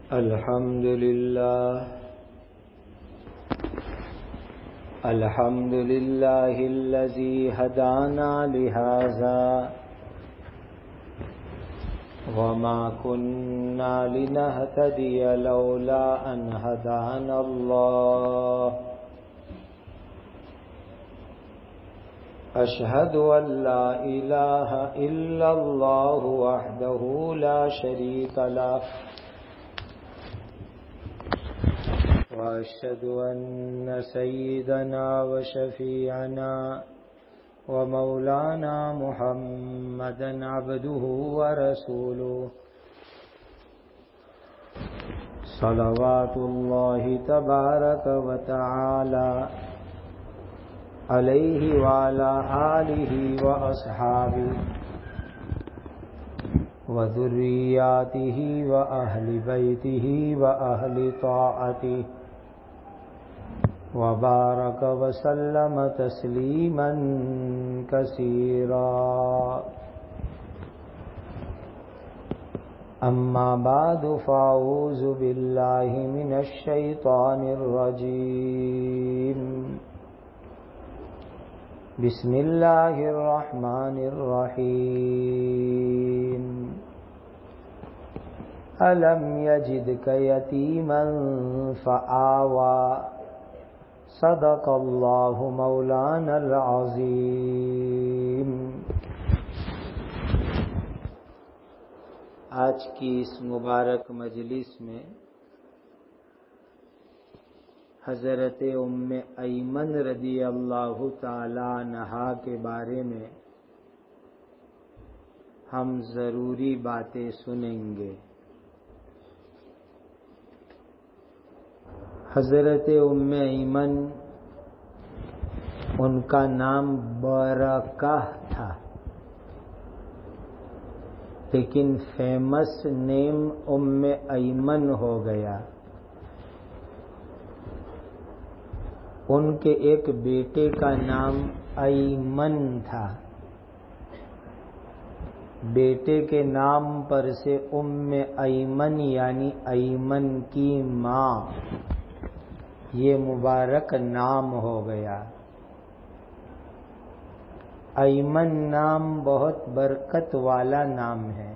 الحمد لله الذي هدانا لهذا وما كنا لنهتدي لولا أن هدانا الله أشهد أن لا إله إلا الله وحده لا شريك له وأشهد أن سيدنا وشفيعنا ومولانا محمدا عبده ورسوله صلوات الله تبارك وتعالى عليه وعلى آله وأصحابه وذرياته وأهل بيته وأهل طاعته وبارك وسلم تسليما كثيرا أما بعد فأعوذ بالله من الشيطان الرجيم بسم الله الرحمن الرحيم ألم يجدك يتيما فآوى صدق اللہ مولانا العظیم۔ آج کی اس مبارک مجلس میں حضرت ام ایمن رضی اللہ تعالی عنہا کے بارے میں ہم ضروری باتیں سنیں گے۔ حضرت ام ایمن ان کا نام برکہ تھا، لیکن فیمس نیم ام ایمن ہو گیا۔ ان کے ایک بیٹے کا نام ایمن تھا، بیٹے کے نام پر سے ام ایمن یعنی ایمن کی ماں یہ مبارک نام ہو گیا۔ ایمن نام بہت برکت والا نام ہے،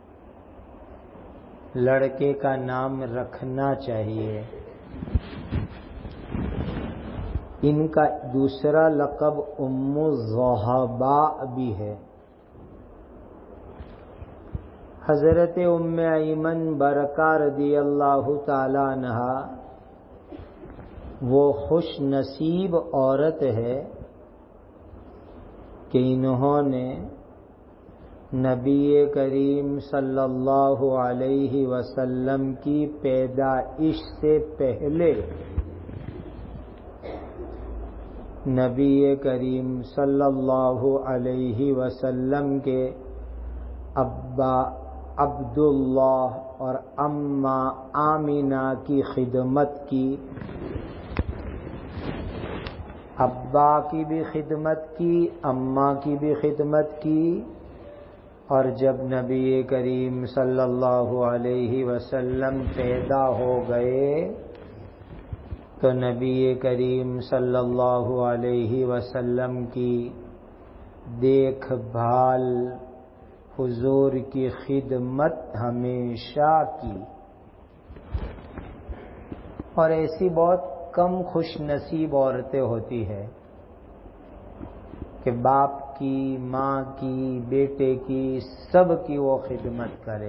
لڑکے کا نام رکھنا چاہیے۔ ان کا دوسرا لقب ام الزہباء بھی ہے۔ حضرت ام ایمن برکہ رضی اللہ تعالی عنہا وہ خوش نصیب عورت ہے کہ انہوں نے نبی کریم صلی اللہ علیہ وسلم کی پیدائش سے پہلے نبی کریم صلی اللہ علیہ وسلم کے ابا عبداللہ اور اماں آمینہ کی خدمت کی، ابا کی بھی خدمت کی، اماں کی بھی خدمت کی، اور جب نبی کریم صلی اللہ علیہ وسلم پیدا ہو گئے تو نبی کریم صلی اللہ علیہ وسلم کی دیکھ بھال، حضور کی خدمت ہمیشہ کی۔ اور ایسی بہت کم خوش نصیب عورتیں ہوتی ہے کہ باپ کی، ماں کی، بیٹے کی، سب کی وہ خدمت کرے۔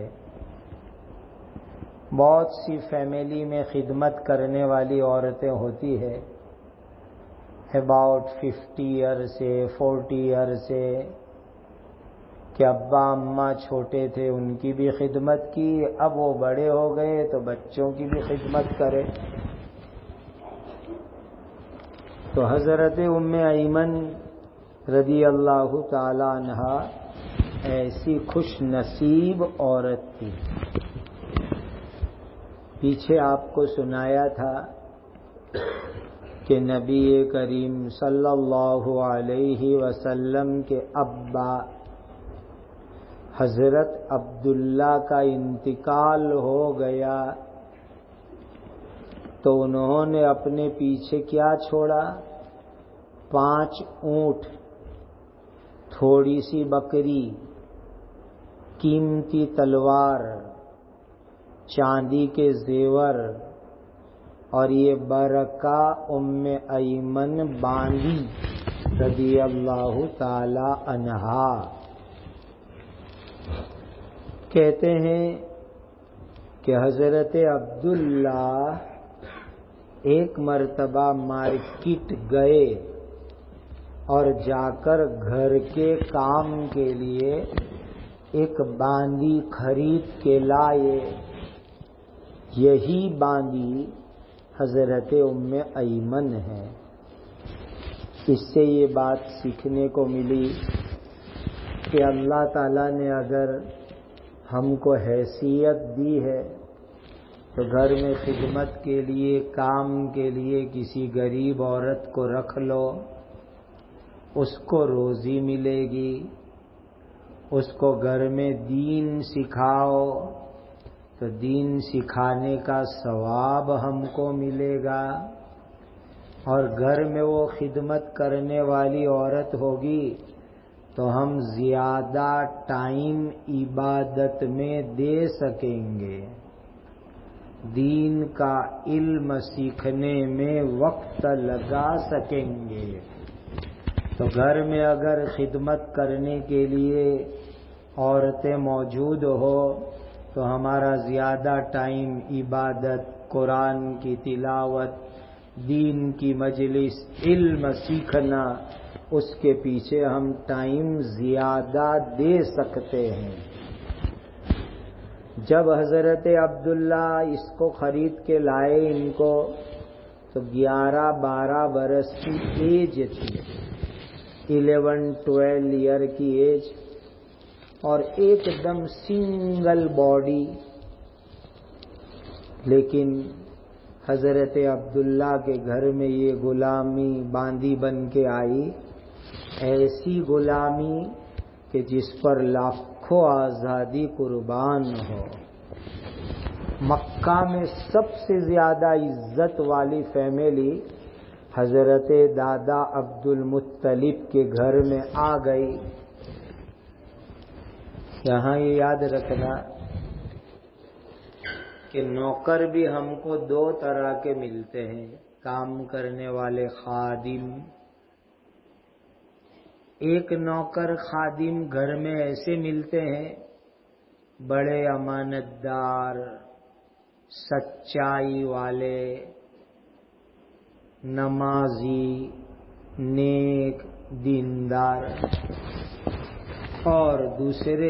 بہت سی فیملی میں خدمت کرنے والی عورتیں ہوتی ہے اباؤٹ 50 ایئر سے 40 ایئر سے کہ ابا اماں چھوٹے تھے ان کی بھی خدمت کی، اب وہ بڑے ہو گئے تو بچوں کی بھی خدمت کرے۔ تو حضرت ام ایمن رضی اللہ تعالی عنہا ایسی خوش نصیب عورت تھی۔ پیچھے آپ کو سنایا تھا کہ نبی کریم صلی اللہ علیہ وسلم کے ابا حضرت عبداللہ کا انتقال ہو گیا تو انہوں نے اپنے پیچھے کیا چھوڑا؟ 5 اونٹ، تھوڑی سی بکری، قیمتی تلوار، چاندی کے زیور، اور یہ برکہ ام ایمن باندی رضی اللہ تعالی عنہا۔ کہتے ہیں کہ حضرت عبداللہ ایک مرتبہ مارکیٹ گئے اور جا کر گھر کے کام کے لیے ایک باندی خرید کے لائے۔ یہی باندی حضرت ام ایمن ہے۔ اس سے یہ بات سیکھنے کو ملی کہ اللہ تعالیٰ نے اگر ہم کو حیثیت دی ہے تو گھر میں خدمت کے لیے، کام کے لیے کسی غریب عورت کو رکھ لو، اس کو روزی ملے گی، اس کو گھر میں دین سکھاؤ تو دین سکھانے کا ثواب ہم کو ملے گا، اور گھر میں وہ خدمت کرنے والی عورت ہوگی تو ہم زیادہ ٹائم عبادت میں دے سکیں گے، دین کا علم سیکھنے میں وقت لگا سکیں گے۔ تو گھر میں اگر خدمت کرنے کے لیے عورتیں موجود ہو تو ہمارا زیادہ ٹائم عبادت، قرآن کی تلاوت، دین کی مجلس، علم سیکھنا، اس کے پیچھے ہم ٹائم زیادہ دے سکتے ہیں۔ جب حضرت عبداللہ اس کو خرید کے لائے ان کو، تو 11-12 برس کی ایج تھی، 11-12 ایئر کی ایج، اور ایک دم سنگل باڈی۔ لیکن حضرت عبداللہ کے گھر میں یہ غلامی باندی بن کے آئی، ایسی غلامی کہ جس پر لاکھوں آزادی قربان ہو۔ مکہ میں سب سے زیادہ عزت والی فیملی حضرت دادا عبد المطلب کے گھر میں آ گئی۔ یہاں یہ یاد رکھنا کہ نوکر بھی ہم کو 2 طرح کے ملتے ہیں، کام کرنے والے خادم۔ ایک نوکر خادم گھر میں ایسے ملتے ہیں، بڑے امانت دار، سچائی والے، نمازی، نیک، دیندار، اور دوسرے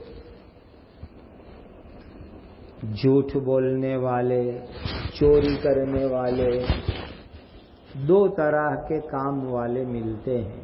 جھوٹ بولنے والے، چوری کرنے والے۔ 2 طرح کے کام والے ملتے ہیں۔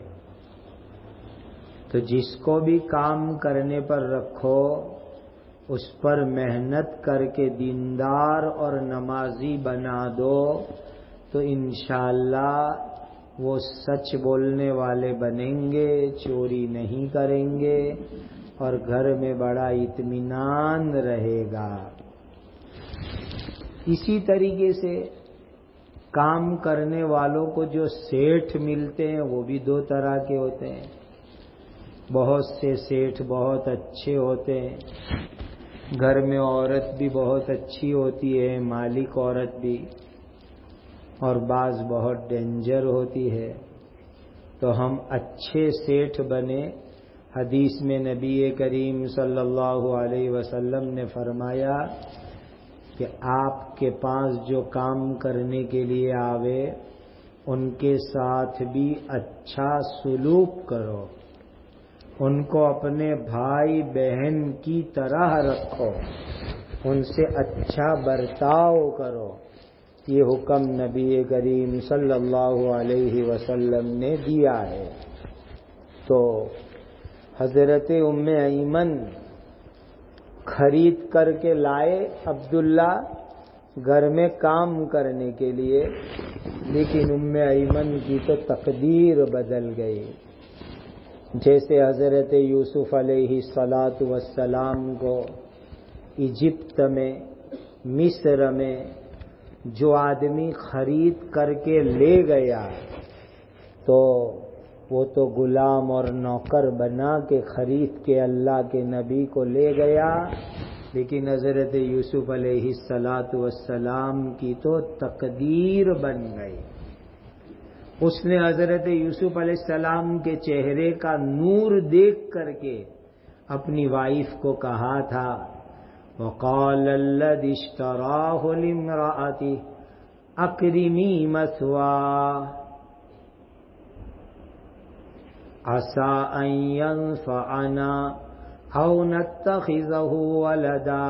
تو جس کو بھی کام کرنے پر رکھو، اس پر محنت کر کے دیندار اور نمازی بنا دو تو انشاءاللہ وہ سچ بولنے والے بنیں گے، چوری نہیں کریں گے، اور گھر میں بڑا اطمینان رہے گا۔ اسی طریقے سے کام کرنے والوں کو جو سیٹھ ملتے ہیں وہ بھی 2 طرح کے ہوتے ہیں۔ بہت سے سیٹھ بہت اچھے ہوتے ہیں، گھر میں عورت بھی بہت اچھی ہوتی ہے، مالک عورت بھی، اور بعض بہت ڈینجر ہوتی ہے۔ تو ہم اچھے سیٹھ بنے۔ حدیث میں نبی کریم صلی اللہ علیہ وسلم نے فرمایا کہ آپ کے پاس جو کام کرنے کے لیے آوے ان کے ساتھ بھی اچھا سلوک کرو، ان کو اپنے بھائی بہن کی طرح رکھو، ان سے اچھا برتاؤ کرو۔ یہ حکم نبی کریم صلی اللہ علیہ وسلم نے دیا ہے۔ تو حضرت ام ایمن خرید کر کے لائے عبداللہ گھر میں کام کرنے کے لیے، لیکن ام ایمن کی تو تقدیر بدل گئی۔ جیسے حضرت یوسف علیہ السلام کو ایجپت میں، مصر میں جو آدمی خرید کر کے لے گیا تو وہ تو غلام اور نوکر بنا کے خرید کے اللہ کے نبی کو لے گیا، لیکن حضرت یوسف علیہ السلام کی تو تقدیر بن گئی۔ اس نے حضرت یوسف علیہ السلام کے چہرے کا نور دیکھ کر کے اپنی وائف کو کہا تھا، وقال الذی اشتراہ لامرأتہ اکرمی مثواه عسى ان ينفعنا او نتخذہ ولدا۔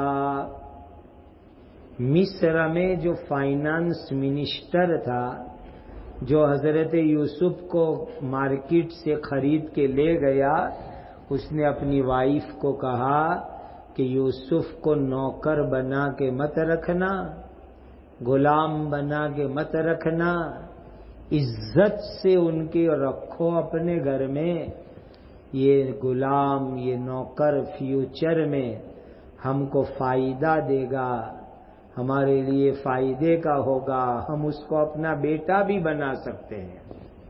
مصر میں جو فائنانس منسٹر تھا، جو حضرت یوسف کو مارکیٹ سے خرید کے لے گیا، اس نے اپنی وائف کو کہا کہ یوسف کو نوکر بنا کے مت رکھنا، غلام بنا کے مت رکھنا، عزت سے ان کے رکھو اپنے گھر میں۔ یہ غلام، یہ نوکر فیوچر میں ہم کو فائدہ دے گا، ہمارے لیے فائدے کا ہوگا، ہم اس کو اپنا بیٹا بھی بنا سکتے ہیں۔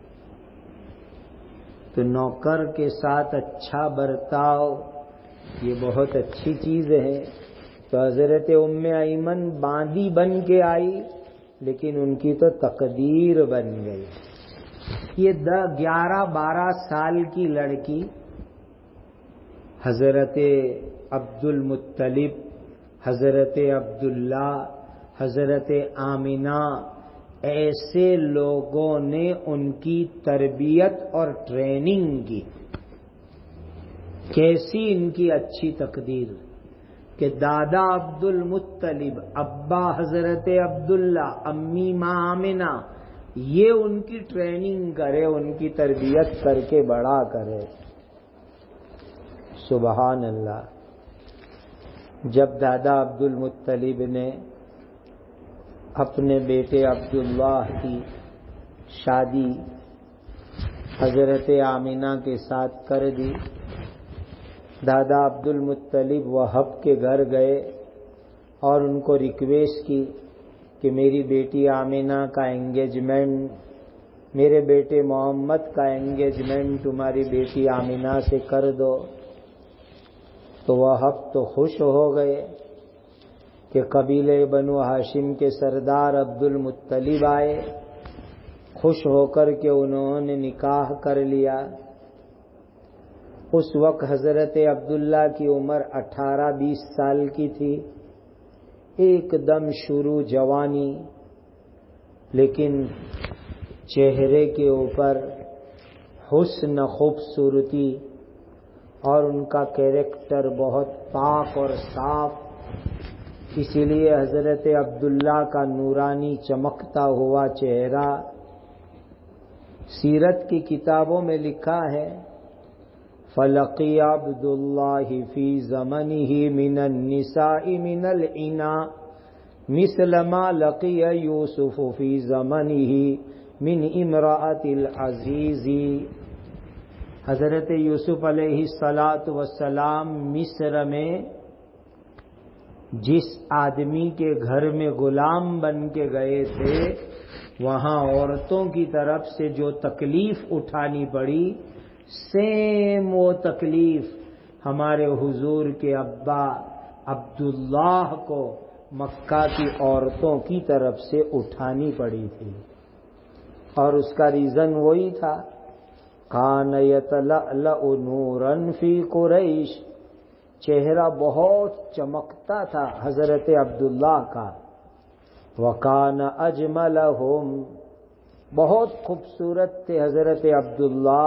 تو نوکر کے ساتھ اچھا برتاؤ یہ بہت اچھی چیز ہے۔ تو حضرت ام ایمن باندی بن کے آئی، لیکن ان کی تو تقدیر بن گئی۔ یہ 11-12 سال کی لڑکی حضرت عبد المطلب، حضرت عبداللہ، حضرت آمنہ، ایسے لوگوں نے ان کی تربیت اور ٹریننگ کی۔ کیسی ان کی اچھی تقدیر کہ دادا عبد المطلب، ابا حضرت عبداللہ، امی ماں آمنہ، یہ ان کی ٹریننگ کرے، ان کی تربیت کر کے بڑا کرے۔ سبحان اللہ۔ جب دادا عبد المطلب نے اپنے بیٹے عبداللہ کی شادی حضرت آمنہ کے ساتھ کر دی، دادا عبد المطلب وہب کے گھر گئے اور ان کو ریکویسٹ کی کہ میری بیٹی آمنہ کا انگیجمنٹ، میرے بیٹے محمد کا انگیجمنٹ تمہاری بیٹی آمنہ سے کر دو۔ تو وہب تو خوش ہو گئے کہ قبیلہ بنو ہاشم کے سردار عبد المطلب آئے، خوش ہو کر کے انہوں نے نکاح کر لیا۔ اس وقت حضرت عبداللہ کی عمر 18-20 سال کی تھی، ایک دم شروع جوانی، لیکن چہرے کے اوپر حسن، خوبصورتی اور ان کا کیریکٹر بہت پاک اور صاف، اسی لیے حضرت عبداللہ کا نورانی چمکتا ہوا چہرہ سیرت کی کتابوں میں لکھا ہے، فلقی عبداللہ فی زمنہ من النساء من العناء مثل ما لقی یوسف فی زمنہ من امرأۃ العزیز۔ حضرت یوسف علیہ السلام مصر میں جس آدمی کے گھر میں غلام بن کے گئے تھے، وہاں عورتوں کی طرف سے جو تکلیف اٹھانی پڑی، سیم وہ تکلیف ہمارے حضور کے ابا عبداللہ کو مکہ کی عورتوں کی طرف سے اٹھانی پڑی تھی، اور اس کا ریزن وہی تھا، کان یتلألأ نورا فی قریش، چہرہ بہت چمکتا تھا حضرت عبداللہ کا، وکان اجملہم، بہت خوبصورت تھے حضرت عبداللہ،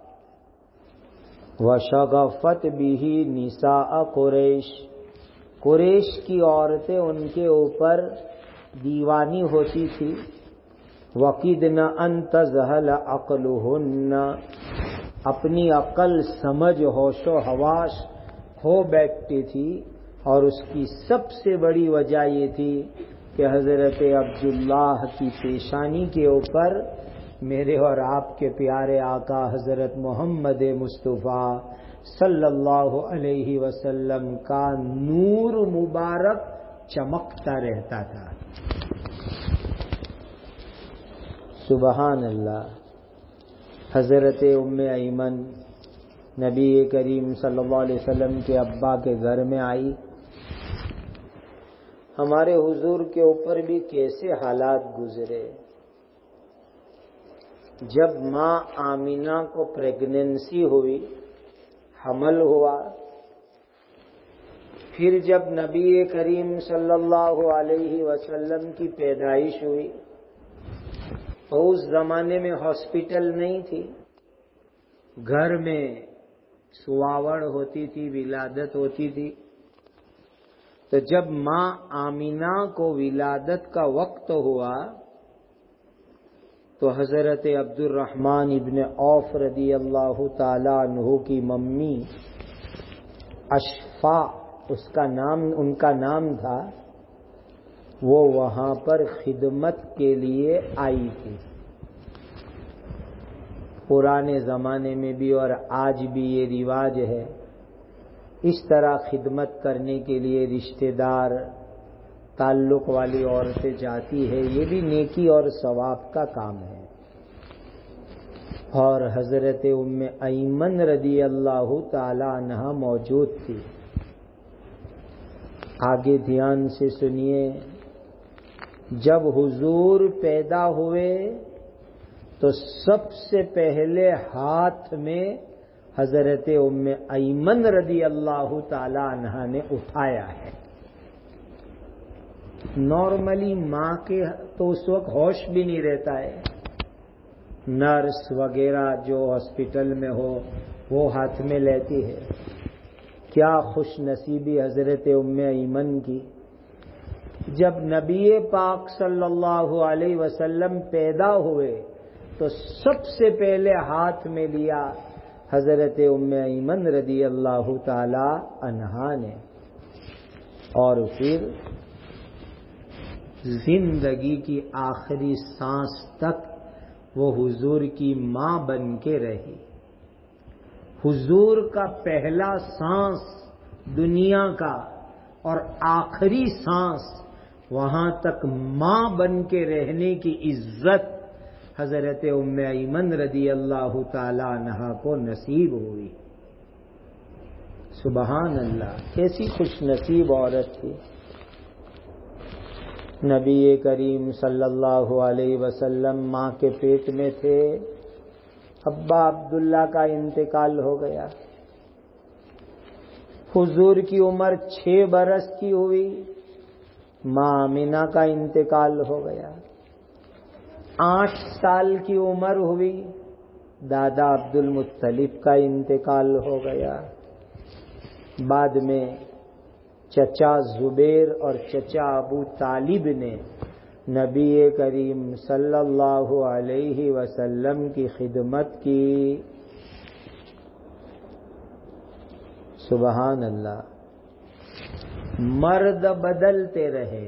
وشغفت بہ نساء قریش، قریش کی عورتیں ان کے اوپر دیوانی ہوتی تھی، وَقِدْنَ أَن تَذْهَلَ عَقْلُهُنَّ، اپنی عقل سمجھ ہوش و حواس کھو بیٹھتی تھی، اور اس کی سب سے بڑی وجہ یہ تھی کہ حضرت عبداللہ کی پیشانی کے اوپر میرے اور آپ کے پیارے آقا حضرت محمد مصطفیٰ صلی اللہ علیہ وسلم کا نور مبارک چمکتا رہتا تھا۔ سبحان اللہ. حضرت ام ایمن نبی کریم صلی اللہ علیہ وسلم کے ابا کے گھر میں آئی. ہمارے حضور کے اوپر بھی کیسے حالات گزرے. جب ماں آمینہ کو پریگننسی ہوئی، حمل ہوا، پھر جب نبی کریم صلی اللہ علیہ وسلم کی پیدائش ہوئی تو اس زمانے میں ہاسپٹل نہیں تھی، گھر میں سواوڑ ہوتی تھی، ولادت ہوتی تھی. تو جب ماں آمینہ کو ولادت کا وقت ہوا تو حضرت عبد الرحمن ابن عوف رضی اللہ تعالی عنہ کی ممی اشفا ان کا نام تھا، وہ وہاں پر خدمت کے لیے آئی تھی. پرانے زمانے میں بھی اور آج بھی یہ رواج ہے، اس طرح خدمت کرنے کے لیے رشتہ دار تعلق والی عورتیں جاتی ہے. یہ بھی نیکی اور ثواب کا کام ہے. اور حضرت ام ایمن رضی اللہ تعالی عنہا موجود تھی. آگے دھیان سے سنیے. جب حضور پیدا ہوئے تو سب سے پہلے ہاتھ میں حضرت ام ایمن رضی اللہ تعالی عنہا نے اٹھایا ہے. نارملی ماں کے تو اس وقت ہوش بھی نہیں رہتا ہے، نرس وغیرہ جو ہاسپٹل میں ہو وہ ہاتھ میں لیتی ہے. کیا خوش نصیبی حضرت ام ایمن کی. جب نبی پاک صلی اللہ علیہ وسلم پیدا ہوئے تو سب سے پہلے ہاتھ میں لیا حضرت ام ایمن رضی اللہ تعالی عنہا نے، اور پھر زندگی کی آخری سانس تک وہ حضور کی ماں بن کے رہی. حضور کا پہلا سانس دنیا کا اور آخری سانس وہاں تک ماں بن کے رہنے کی عزت حضرت ام ایمن رضی اللہ تعالی عنہا کو نصیب ہوئی. سبحان اللہ، کیسی خوش نصیب عورت تھی. نبی کریم صلی اللہ علیہ وسلم ماں کے پیٹ میں تھے، ابا عبداللہ کا انتقال ہو گیا. حضور کی عمر 6 برس کی ہوئی، ماں آمینہ کا انتقال ہو گیا. 8 سال کی عمر ہوئی، دادا عبد المطلب کا انتقال ہو گیا. بعد میں چچا زبیر اور چچا ابو طالب نے نبی کریم صلی اللہ علیہ وسلم کی خدمت کی. سبحان اللہ. مرد بدلتے رہے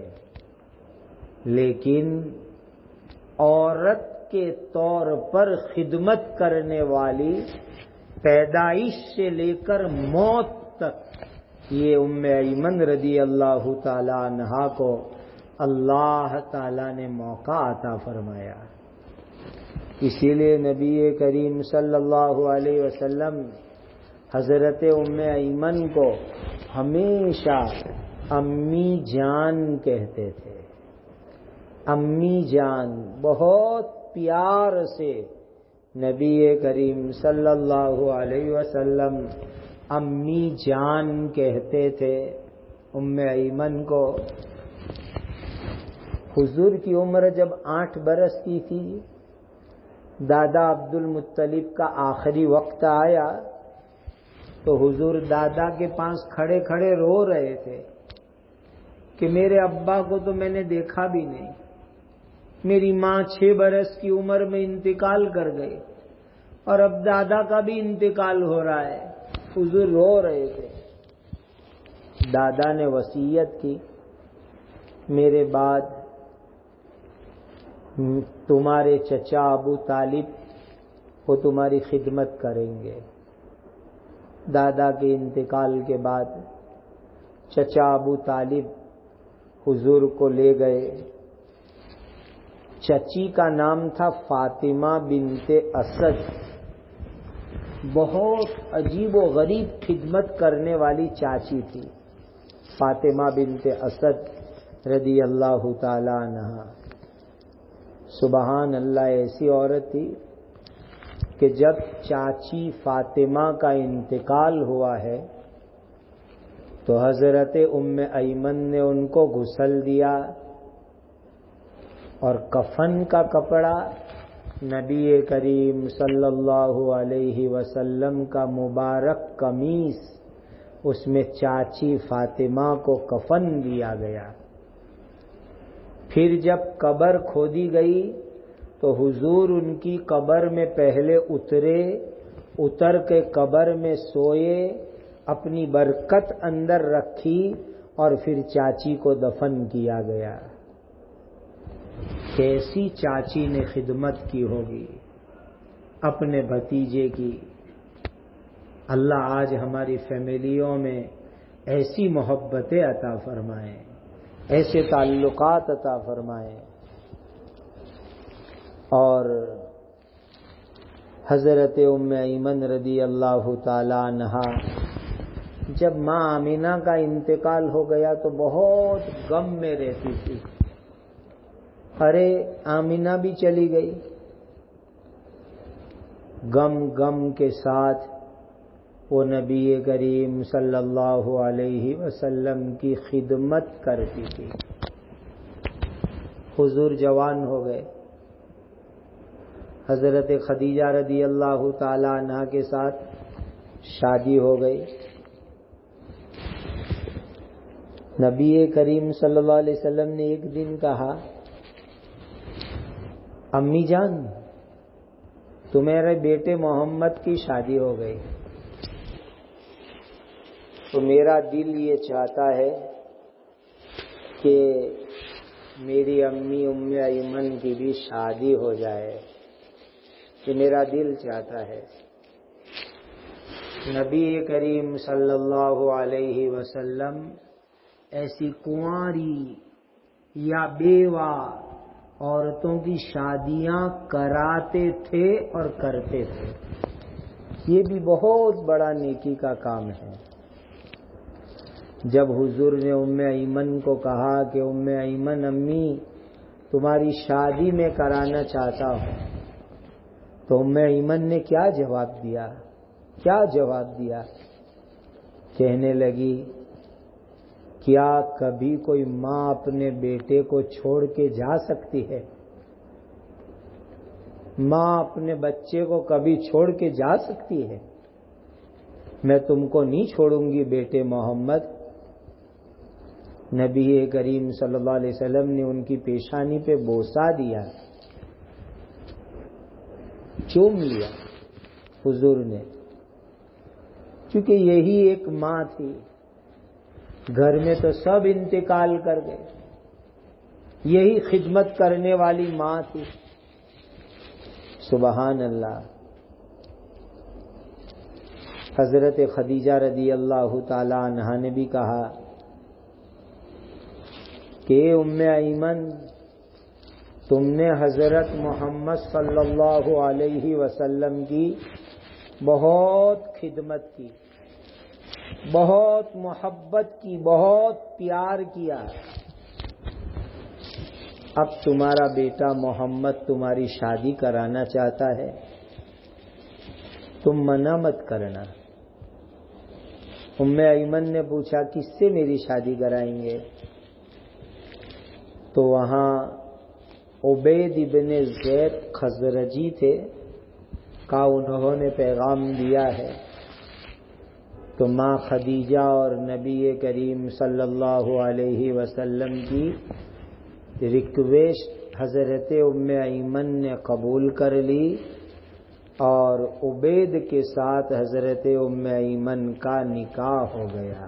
لیکن عورت کے طور پر خدمت کرنے والی پیدائش سے لے کر موت تک یہ ام ایمن رضی اللہ تعالی عنہا کو اللہ تعالی نے موقع عطا فرمایا. اسی لیے نبی کریم صلی اللہ علیہ وسلم حضرت ام ایمن کو ہمیشہ امی جان کہتے تھے. امی جان، بہت پیار سے نبی کریم صلی اللہ علیہ وسلم امی جان کہتے تھے ام ایمن کو. حضور کی عمر جب 8 برس کی تھی، دادا عبد المطلب کا آخری وقت آیا تو حضور دادا کے پاس کھڑے کھڑے رو رہے تھے کہ میرے ابا کو تو میں نے دیکھا بھی نہیں، میری ماں 6 برس کی عمر میں انتقال کر گئی اور اب دادا کا بھی انتقال ہو رہا ہے. حضور رو رہے تھے. دادا نے وصیت کی، میرے بعد تمہارے چچا ابو طالب وہ تمہاری خدمت کریں گے. دادا کے انتقال کے بعد چچا ابو طالب حضور کو لے گئے چچی کا نام تھا فاطمہ بنت اسد. بہت عجیب و غریب خدمت کرنے والی چاچی تھی فاطمہ بنت اسد رضی اللہ تعالی عنہا. سبحان اللہ، ایسی عورت تھی کہ جب چاچی فاطمہ کا انتقال ہوا ہے تو حضرت ام ایمن نے ان کو غسل دیا اور کفن کا کپڑا نبی کریم صلی اللہ علیہ وسلم کا مبارک قمیص، اس میں چاچی فاطمہ کو کفن دیا گیا. پھر جب قبر کھودی گئی تو حضور ان کی قبر میں پہلے اتر کے قبر میں سوئے، اپنی برکت اندر رکھی اور پھر چاچی کو دفن کیا گیا. کیسی چاچی نے خدمت کی ہوگی اپنے بھتیجے کی. اللہ آج ہماری فیملیوں میں ایسی محبتیں عطا فرمائیں، ایسے تعلقات عطا فرمائیں. اور حضرت ام ایمن رضی اللہ تعالی عنہا جب ماں آمینہ کا انتقال ہو گیا تو بہت غم میں رہتی تھی. ارے آمینہ بھی چلی گئی. غم کے ساتھ وہ نبی کریم صلی اللہ علیہ وسلم کی خدمت کرتی تھی. حضور جوان ہو گئے، حضرت خدیجہ رضی اللہ تعالی عنہا کے ساتھ شادی ہو گئی. نبی کریم صلی اللہ علیہ وسلم نے ایک دن کہا، امی جان تمہارے بیٹے محمد کی شادی ہو گئی تو میرا دل یہ چاہتا ہے کہ میری امی ام ایمن کی بھی شادی ہو جائے، کہ میرا دل چاہتا ہے. نبی کریم صلی اللہ علیہ وسلم ایسی کنواری یا بیوہ عورتوں کی شادیاں کراتے تھے اور کرتے تھے. یہ بھی بہت بڑا نیکی کا کام ہے. جب حضور نے ام ایمن کو کہا کہ ام ایمن امی تمہاری شادی میں کرانا چاہتا ہوں، تو ام ایمن نے کیا جواب دیا؟ کہنے لگی، کیا کبھی کوئی ماں اپنے بیٹے کو چھوڑ کے جا سکتی ہے؟ ماں اپنے بچے کو کبھی چھوڑ کے جا سکتی ہے؟ میں تم کو نہیں چھوڑوں گی بیٹے محمد. نبی کریم صلی اللہ علیہ وسلم نے ان کی پیشانی پہ بوسہ دیا، چوم لیا حضور نے، کیونکہ یہی ایک ماں تھی. گھر میں تو سب انتقال کر گئے، یہی خدمت کرنے والی ماں تھی. سبحان اللہ. حضرت خدیجہ رضی اللہ تعالی عنہا نے بھی کہا کہ ام ایمن تم نے حضرت محمد صلی اللہ علیہ وسلم کی بہت خدمت کی، بہت محبت کی، بہت پیار کیا. اب تمہارا بیٹا محمد تمہاری شادی کرانا چاہتا ہے، تم منع مت کرنا. ام ایمن نے پوچھا کس سے میری شادی کرائیں گے؟ تو وہاں عبید ابن زید خزرجی تھے، کا انہوں نے پیغام دیا ہے. تو ماں خدیجہ اور نبی کریم صلی اللہ علیہ وسلم کی ریکویسٹ حضرت ام ایمن نے قبول کر لی اور عبید کے ساتھ حضرت ام ایمن کا نکاح ہو گیا.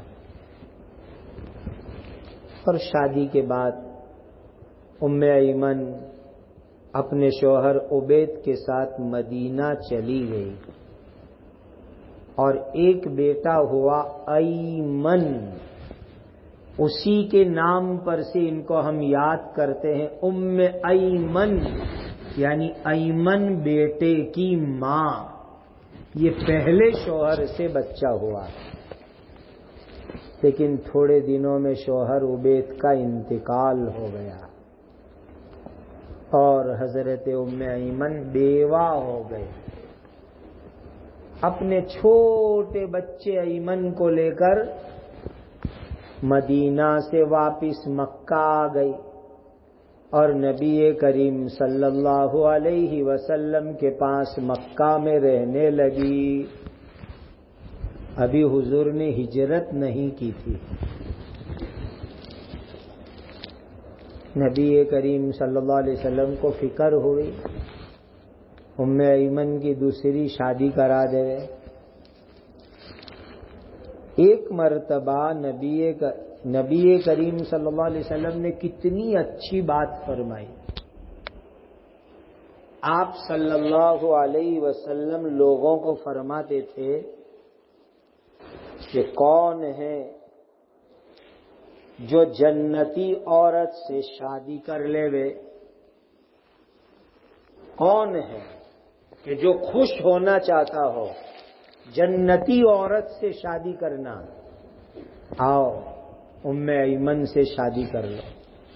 اور شادی کے بعد ام ایمن اپنے شوہر عبید کے ساتھ مدینہ چلی گئی اور ایک بیٹا ہوا ایمن. اسی کے نام پر سے ان کو ہم یاد کرتے ہیں، ام ایمن، یعنی ایمن بیٹے کی ماں۔ یہ پہلے شوہر سے بچہ ہوا، لیکن تھوڑے دنوں میں شوہر عبید کا انتقال ہو گیا اور حضرت ام ایمن بیوہ ہو گئے۔ اپنے چھوٹے بچے ایمن کو لے کر مدینہ سے واپس مکہ آ گئی اور نبی کریم صلی اللہ علیہ وسلم کے پاس مکہ میں رہنے لگی۔ ابھی حضور نے ہجرت نہیں کی تھی۔ نبی کریم صلی اللہ علیہ وسلم کو فکر ہوئی ام ایمن کی دوسری شادی کرا دے۔ ایک مرتبہ نبی کریم صلی اللہ علیہ وسلم نے کتنی اچھی بات فرمائی۔ آپ صلی اللہ علیہ وسلم لوگوں کو فرماتے تھے کہ کون ہے جو جنتی عورت سے شادی کر لے وے، کون ہے کہ جو خوش ہونا چاہتا ہو جنتی عورت سے شادی کرنا، آؤ ام ایمن سے شادی کر لو۔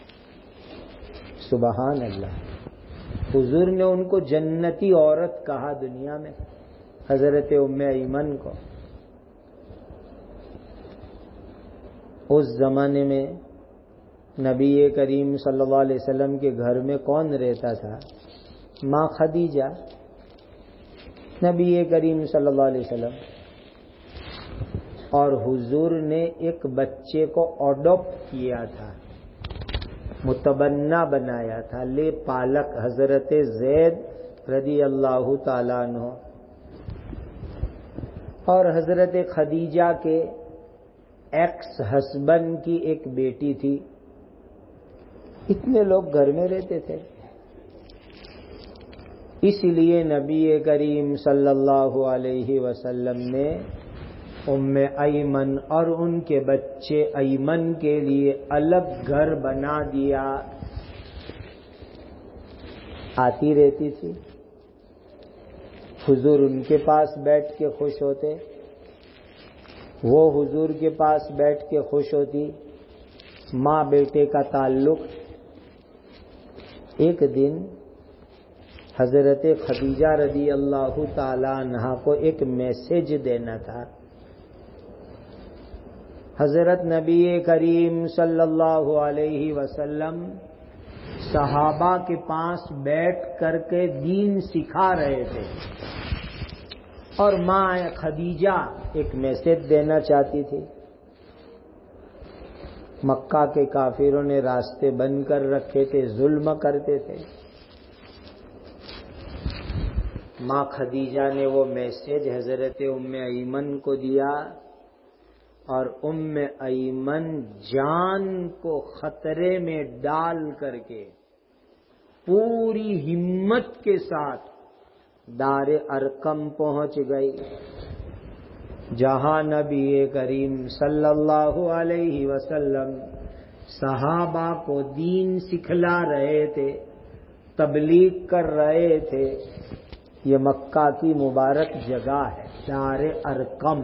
سبحان اللہ، حضور نے ان کو جنتی عورت کہا دنیا میں، حضرت ام ایمن کو۔ اس زمانے میں نبی کریم صلی اللہ علیہ وسلم کے گھر میں کون رہتا تھا؟ ماں خدیجہ۔ نبی کریم صلی اللہ علیہ وسلم اور حضور نے ایک بچے کو اڈاپٹ کیا تھا، متبنہ بنایا تھا، لے پالک، حضرت زید رضی اللہ تعالیٰ عنہ اور حضرت خدیجہ کے ایکس ہسبینڈ کی ایک بیٹی تھی۔ اتنے لوگ گھر میں رہتے تھے، اس لیے نبی کریم صلی اللہ علیہ وسلم نے ام ایمن اور ان کے بچے ایمن کے لیے الگ گھر بنا دیا۔ آتی رہتی تھی، حضور ان کے پاس بیٹھ کے خوش ہوتے، وہ حضور کے پاس بیٹھ کے خوش ہوتی، ماں بیٹے کا تعلق۔ ایک دن حضرت خدیجہ رضی اللہ تعالی عنہا کو ایک میسج دینا تھا۔ حضرت نبی کریم صلی اللہ علیہ وسلم صحابہ کے پاس بیٹھ کر کے دین سکھا رہے تھے اور ماں خدیجہ ایک میسج دینا چاہتی تھی۔ مکہ کے کافروں نے راستے بند کر رکھے تھے، ظلم کرتے تھے۔ ماں خدیجہ نے وہ میسج حضرت ام ایمن کو دیا اور ام ایمن جان کو خطرے میں ڈال کر کے پوری ہمت کے ساتھ دار ارقم پہنچ گئی، جہاں نبی کریم صلی اللہ علیہ وسلم صحابہ کو دین سکھلا رہے تھے، تبلیغ کر رہے تھے۔ یہ مکہ کی مبارک جگہ ہے، دار ارقم۔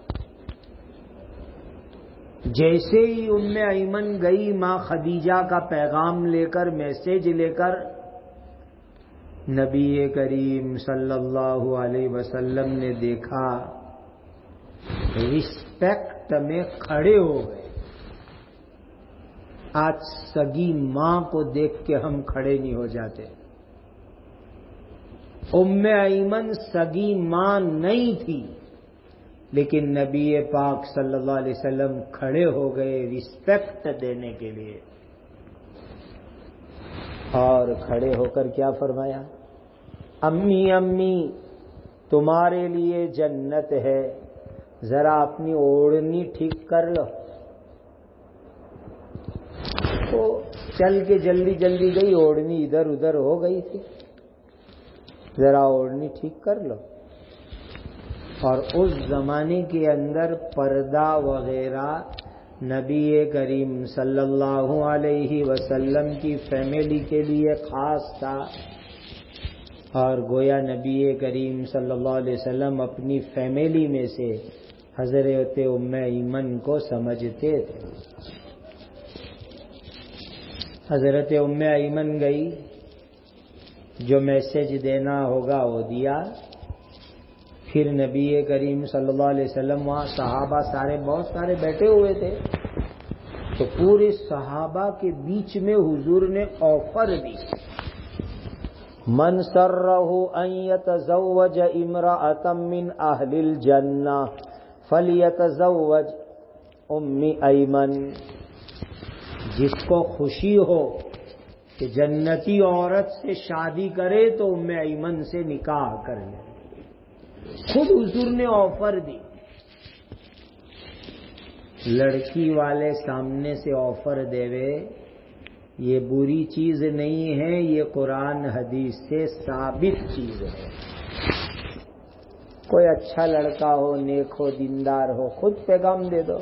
جیسے ہی ام ایمن گئی ماں خدیجہ کا پیغام لے کر، میسج لے کر، نبی کریم صلی اللہ علیہ وسلم نے دیکھا، رسپیکٹ میں کھڑے ہو گئے۔ آج سگی ماں کو دیکھ کے ہم کھڑے نہیں ہو جاتے۔ ام ایمن سگی ماں نہیں تھی، لیکن نبی پاک صلی اللہ علیہ وسلم کھڑے ہو گئے رسپیکٹ دینے کے لیے، اور کھڑے ہو کر کیا فرمایا؟ امی امی تمہارے لیے جنت ہے، ذرا اپنی اوڑھنی ٹھیک کر لو۔ تو چل کے جلدی جلدی گئی، اوڑھنی ادھر ادھر ہو گئی تھی، ذرا اوڑھنی ٹھیک کر لو۔ اور اس زمانے کے اندر پردہ وغیرہ نبی کریم صلی اللہ علیہ وسلم کی فیملی کے لیے خاص تھا، اور گویا نبی کریم صلی اللہ علیہ وسلم اپنی فیملی میں سے حضرت ام ایمن کو سمجھتے تھے۔ حضرت ام ایمن گئی، جو میسج دینا ہوگا وہ دیا، پھر نبی کریم صلی اللہ علیہ وسلم، وہاں صحابہ بہت سارے بیٹھے ہوئے تھے، تو پورے صحابہ کے بیچ میں حضور نے آفر دی، من سرہ ان یتزوج امرأة من اہل الجنہ فلیتزوج ام ایمن، جس کو خوشی ہو کہ جنتی عورت سے شادی کرے تو ام ایمن سے نکاح کر لے۔ خود حضور نے آفر دی۔ لڑکی والے سامنے سے آفر دیوے، یہ بری چیز نہیں ہے، یہ قرآن حدیث سے ثابت چیز ہے۔ کوئی اچھا لڑکا ہو، نیک ہو، دیندار ہو، خود پیغام دے دو۔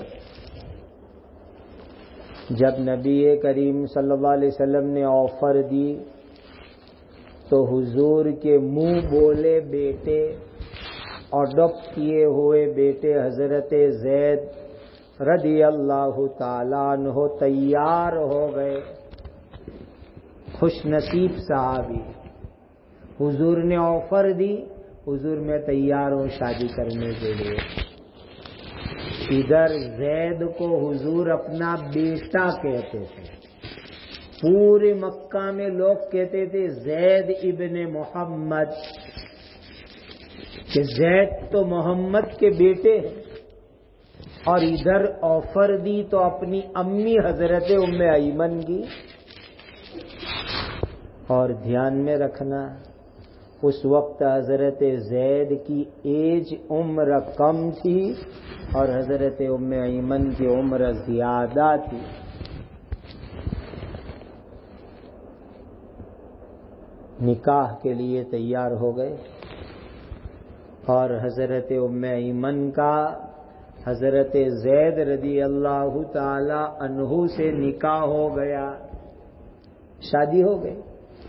جب نبی کریم صلی اللہ علیہ وسلم نے آفر دی تو حضور کے منہ بولے بیٹے، اڈاپٹ کیے ہوئے بیٹے حضرت زید رضی اللہ تعالیٰ عنہ تیار ہو گئے۔ خوش نصیب صحابی، حضور نے آفر دی، حضور میں تیار ہوں شادی کرنے کے لیے۔ ادھر زید کو حضور اپنا بیٹا کہتے تھے، پورے مکہ میں لوگ کہتے تھے زید ابن محمد، کہ زید تو محمد کے بیٹے ہیں، اور ادھر آفر دی تو اپنی امی حضرت ام ایمن کی۔ اور دھیان میں رکھنا، اس وقت حضرت زید کی ایج عمر کم تھی اور حضرت ام ایمن کی عمر زیادہ تھی۔ نکاح کے لیے تیار ہو گئے، اور حضرت ام ایمن کا حضرت زید رضی اللہ تعالی عنہ سے نکاح ہو گیا، شادی ہو گئی۔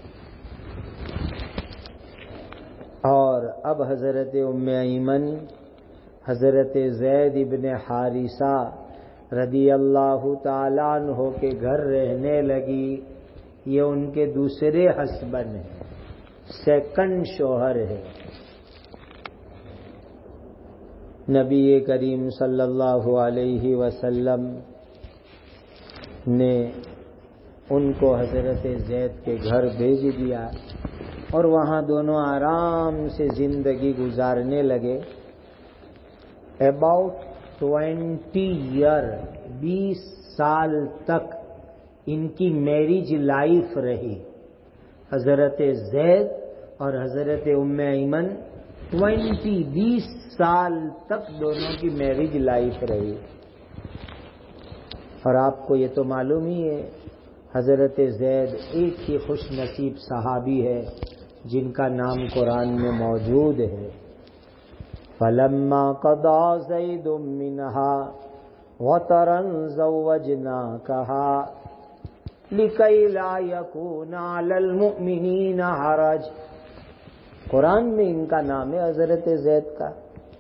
اور اب حضرت ام ایمن حضرت زید ابن حارثہ رضی اللہ تعالی عنہ کے گھر رہنے لگی۔ یہ ان کے دوسرے ہسبینڈ ہیں، سیکنڈ شوہر ہے۔ نبی کریم صلی اللہ علیہ وسلم نے ان کو حضرت زید کے گھر بھیج دیا، اور وہاں دونوں آرام سے زندگی گزارنے لگے۔ اباؤٹ 20 ایئر، 20 سال تک ان کی میرج لائف رہی۔ حضرت زید اور حضرت ام ایمن 20 سال تک دونوں کی میرج لائف رہی۔ اور آپ کو یہ تو معلوم ہی ہے، حضرت زید ایک ہی خوش نصیب صحابی ہے جن کا نام قرآن میں موجود ہے۔ فَلَمَّا قَضَى زَيْدٌ مِّنْهَا وَطَرًا زَوَّجْنَاكَهَا لِكَيْ لَا يَكُونَ عَلَى الْمُؤْمِنِينَ حَرَجٌ۔ قرآن میں ان کا نام ہے حضرت زید کا۔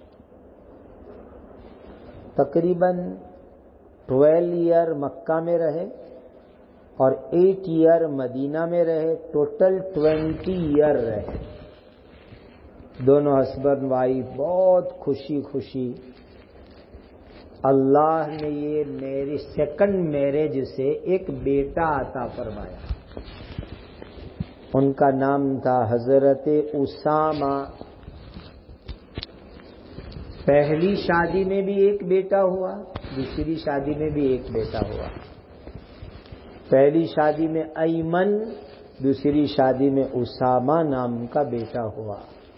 تقریباً 12 ایئر مکہ میں رہے اور 8 ایئر مدینہ میں رہے، ٹوٹل 20 ایئر رہے۔ دونوں ہسبینڈ وائف بہت خوشی خوشی۔ اللہ نے یہ میری سیکنڈ میرج سے ایک بیٹا عطا فرمایا، ان کا نام تھا حضرت اسامہ۔ پہلی شادی میں بھی ایک بیٹا ہوا، دوسری شادی میں بھی ایک بیٹا ہوا۔ پہلی شادی میں ایمن، دوسری شادی میں اسامہ نام کا بیٹا ہوا۔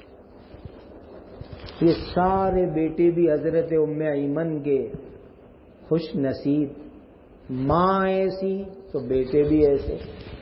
یہ سارے بیٹے بھی حضرت ام ایمن کے، خوش نصیب۔ ماں ایسی تو بیٹے بھی ایسے۔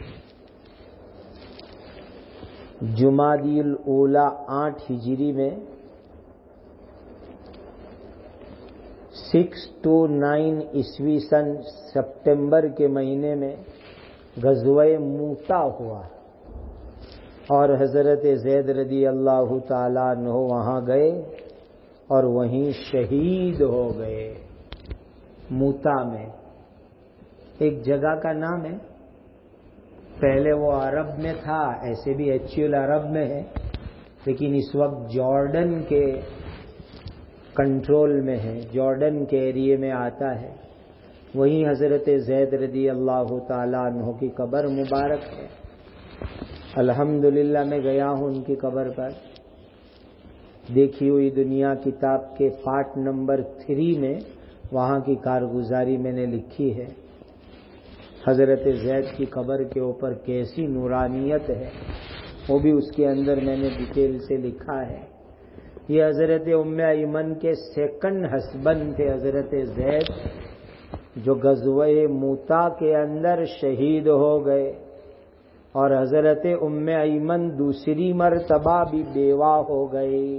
جمادی الاولیٰ 8 ہجری میں 629 عیسوی سن سپٹمبر کے مہینے میں غزوہ موتا ہوا اور حضرت زید رضی اللہ تعالیٰ عنہ وہاں گئے اور وہیں شہید ہو گئے. موتا میں ایک جگہ کا نام ہے. پہلے وہ عرب میں تھا، ایسے بھی ایکچوئل عرب میں ہے، لیکن اس وقت جارڈن کے کنٹرول میں ہے، جارڈن کے ایریے میں آتا ہے. وہیں حضرت زید رضی اللہ تعالیٰ عنہ کی قبر مبارک ہے. الحمدللہ میں گیا ہوں ان کی قبر پر. دیکھی ہوئی دنیا کتاب کے پارٹ نمبر 3 میں وہاں کی کارگزاری میں نے لکھی ہے. حضرت زید کی قبر کے اوپر کیسی نورانیت ہے وہ بھی اس کے اندر میں نے ڈیٹیل سے لکھا ہے. یہ حضرت ام ایمن کے سیکنڈ ہسبینڈ تھے حضرت زید، جو غزوہ موتا کے اندر شہید ہو گئے، اور حضرت ام ایمن دوسری مرتبہ بھی بیوہ ہو گئی.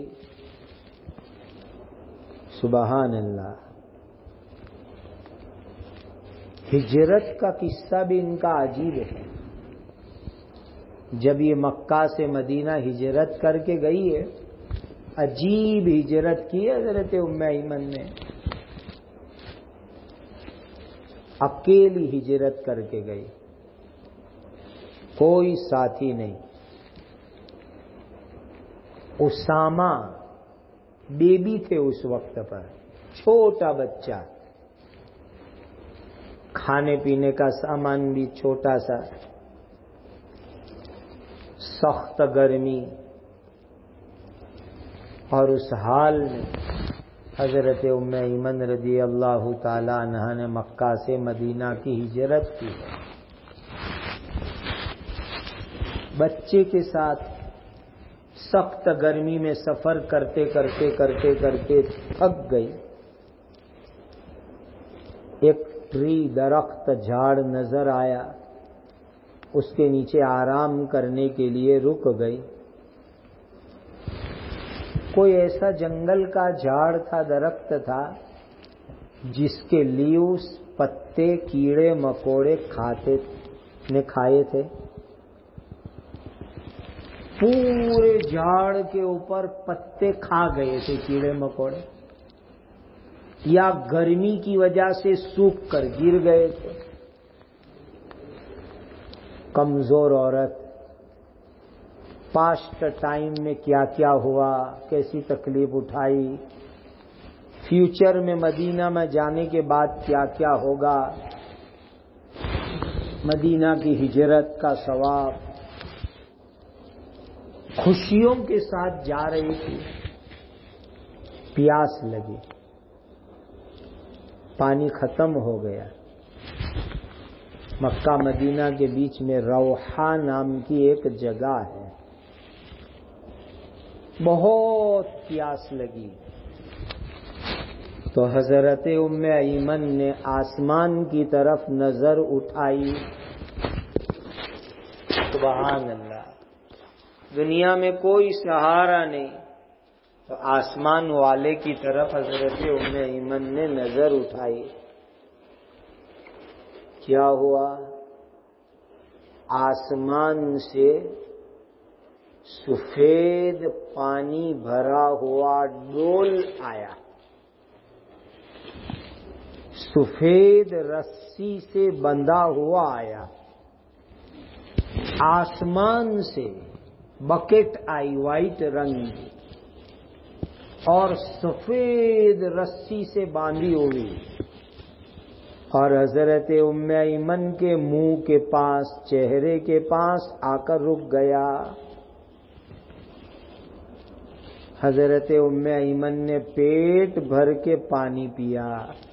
سبحان اللہ. ہجرت کا قصہ بھی ان کا عجیب ہے. جب یہ مکہ سے مدینہ ہجرت کر کے گئی ہے، عجیب ہجرت کی حضرت ام ایمن نے. اکیلی ہجرت کر کے گئی، کوئی ساتھی نہیں. اسامہ بیبی تھے اس وقت پر، چھوٹا بچہ، کھانے پینے کا سامان بھی چھوٹا سا، سخت گرمی، اور اس حال میں حضرت ام ایمن رضی اللہ تعالی عنہا نے مکہ سے مدینہ کی ہجرت کی. بچے کے ساتھ سخت گرمی میں سفر کرتے کرتے کرتے کرتے تھک گئی. ایک درخت جھاڑ نظر آیا، اس کے نیچے آرام کرنے کے لیے رک گئی. کوئی ایسا جنگل کا جھاڑ تھا، درخت تھا، جس کے لیوز پتے کیڑے مکوڑے کھائے تھے. پورے جھاڑ کے اوپر پتے کھا گئے تھے کیڑے مکوڑے، یا گرمی کی وجہ سے سوکھ کر گر گئے تھے. کمزور عورت، پاسٹ ٹائم میں کیا کیا ہوا، کیسی تکلیف اٹھائی، فیوچر میں مدینہ میں جانے کے بعد کیا کیا ہوگا، مدینہ کی ہجرت کا ثواب، خوشیوں کے ساتھ جا رہی تھی. پیاس لگی، پانی ختم ہو گیا. مکہ مدینہ کے بیچ میں روحا نام کی ایک جگہ ہے. بہت پیاس لگی تو حضرت ام ایمن نے آسمان کی طرف نظر اٹھائی. سبحان اللہ. دنیا میں کوئی سہارا نہیں تو آسمان والے کی طرف حضرت ام ایمن نے نظر اٹھائی. کیا ہوا؟ آسمان سے سفید پانی بھرا ہوا ڈول آیا، سفید رسی سے بندھا ہوا آیا. آسمان سے بکٹ آئی وائٹ رنگ کی اور سفید رسی سے باندھی ہوئی، اور حضرت ام ایمن کے منہ کے پاس، چہرے کے پاس آ کر رک گیا. حضرت ام ایمن نے پیٹ بھر کے پانی پیا.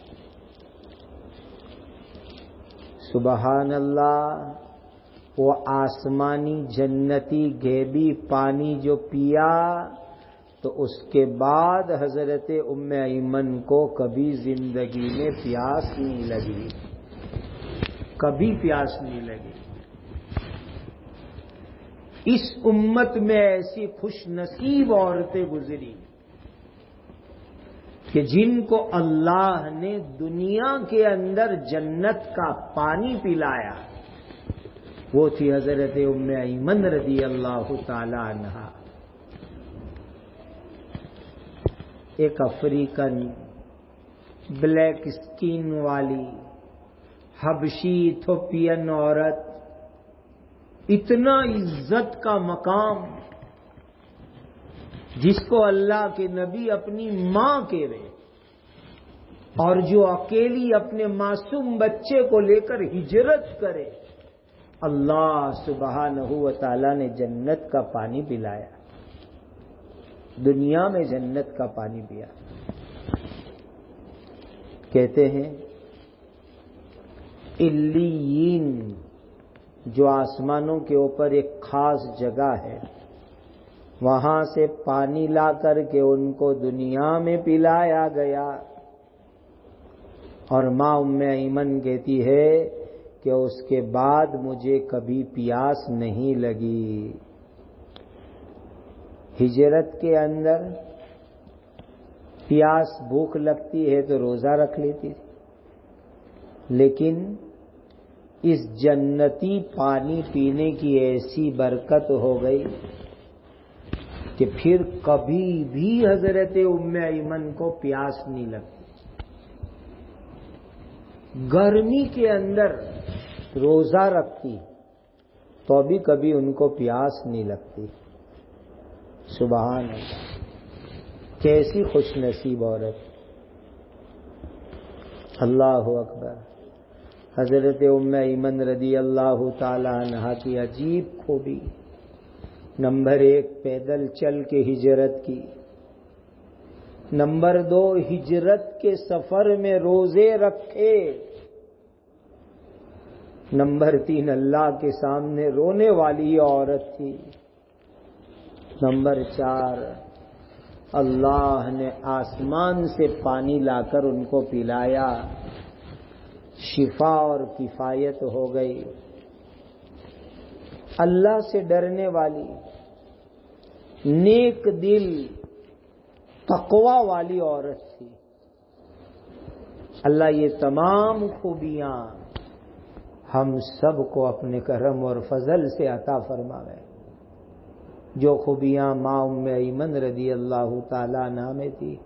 سبحان اللہ. وہ آسمانی جنتی غیبی پانی جو پیا تو اس کے بعد حضرت ام ایمن کو کبھی زندگی میں پیاس نہیں لگی، کبھی پیاس نہیں لگی. اس امت میں ایسی خوش نصیب عورتیں گزری کہ جن کو اللہ نے دنیا کے اندر جنت کا پانی پلایا وہ تھی حضرت ام ایمن رضی اللہ تعالی عنہا، ایک افریقن بلیک اسکن والی حبشی ایتھوپین عورت، اتنا عزت کا مقام جس کو اللہ کے نبی اپنی ماں کہے، اور جو اکیلی اپنے معصوم بچے کو لے کر ہجرت کرے، اللہ سبحانہ و تعالی نے جنت کا پانی پلایا، دنیا میں جنت کا پانی پیا۔ کہتے ہیں علیین جو آسمانوں کے اوپر ایک خاص جگہ ہے، وہاں سے پانی لا کر کے ان کو دنیا میں پلایا گیا، اور ماں ام ایمن کہتی ہے کہ اس کے بعد مجھے کبھی پیاس نہیں لگی۔ ہجرت کے اندر پیاس بھوک لگتی ہے تو روزہ رکھ لیتی تھی، لیکن اس جنتی پانی پینے کی ایسی برکت ہو گئی کہ پھر کبھی بھی حضرت ام ایمن کو پیاس نہیں لگتی۔ گرمی کے اندر روزہ رکھتی تو بھی کبھی ان کو پیاس نہیں لگتی۔ سبحان اللہ، کیسی خوش نصیب عورت، اللہ اکبر۔ حضرت ام ایمن رضی اللہ تعالی عنہا کی عجیب خوبی، نمبر 1 پیدل چل کے ہجرت کی، نمبر 2 ہجرت کے سفر میں روزے رکھے، نمبر 3 اللہ کے سامنے رونے والی عورت تھی، نمبر 4 اللہ نے آسمان سے پانی لا کر ان کو پلایا، شفا اور کفایت ہو گئی۔ اللہ سے ڈرنے والی، نیک دل، تقوی والی عورت تھی۔ اللہ یہ تمام خوبیاں ہم سب کو اپنے کرم اور فضل سے عطا فرمائے۔ جو خوبیاں ماں ام ایمن رضی اللہ تعالی عنہا میں تھی۔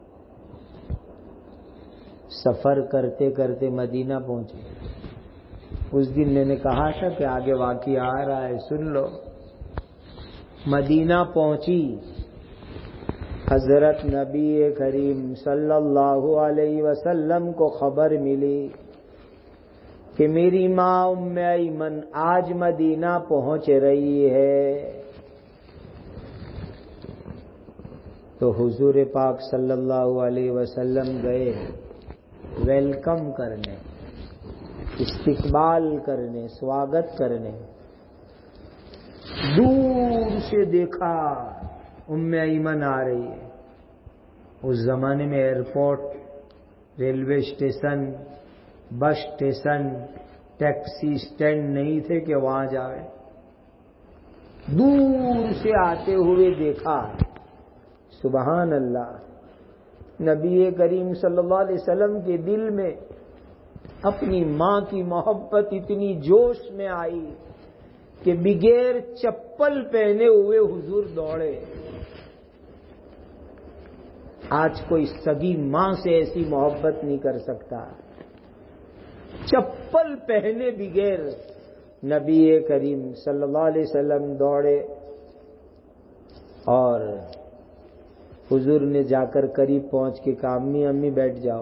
سفر کرتے کرتے مدینہ پہنچے۔ اس دن میں نے کہا تھا کہ آگے واقعہ آ رہا ہے، سن لو۔ مدینہ پہنچی، حضرت نبی کریم صلی اللہ علیہ وسلم کو خبر ملی کہ میری ماں ام ایمن آج مدینہ پہنچ رہی ہے۔ تو حضور پاک صلی اللہ علیہ وسلم گئے ویلکم کرنے، استقبال کرنے، سواگت کرنے۔ دور سے دیکھا ام ایمن آ رہی ہے۔ اس زمانے میں airport, railway station, bus station, taxi stand نہیں تھے کہ وہاں جاوے۔ دور سے آتے ہوئے دیکھا، سبحان اللہ، نبی کریم صلی اللہ علیہ وسلم کے دل میں اپنی ماں کی محبت اتنی جوش میں آئی کہ بغیر چپل پہنے ہوئے حضور دوڑے۔ آج کوئی سگی ماں سے ایسی محبت نہیں کر سکتا۔ چپل پہنے بغیر نبی کریم صلی اللہ علیہ وسلم دوڑے، اور حضور نے جا کر قریب پہنچ کے کہا امی امی بیٹھ جاؤ،